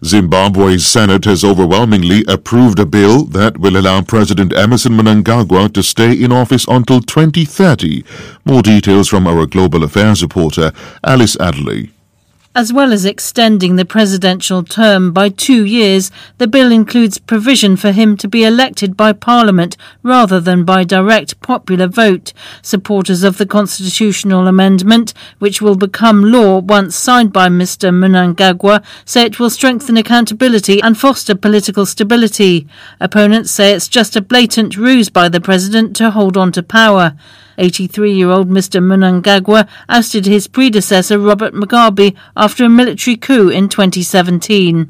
Zimbabwe's Senate has overwhelmingly approved a bill that will allow President Emmerson Mnangagwa to stay in office until 2030. More details from our Global Affairs reporter, Alice Adderley. As well as extending the presidential term by 2 years, the bill includes provision for him to be elected by Parliament rather than by direct popular vote. Supporters of the constitutional amendment, which will become law once signed by Mr Mnangagwa, say it will strengthen accountability and foster political stability. Opponents say it's just a blatant ruse by the president to hold on to power. 83-year-old Mr Mnangagwa ousted his predecessor Robert Mugabe after a military coup in 2017.